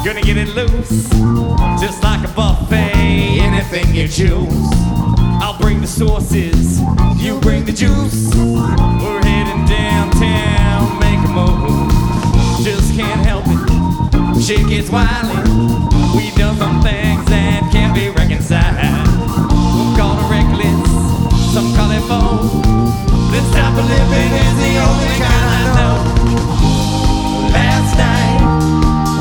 Gonna get it loose, just like a buffet. Anything you choose. I'll bring the sources, you bring the juice. We're heading downtown, make a move. Just can't help it, shit gets wily. We've done some things that can't be reconciled. Some call it reckless, some call it bold. This type of living is the only kind I know. Last night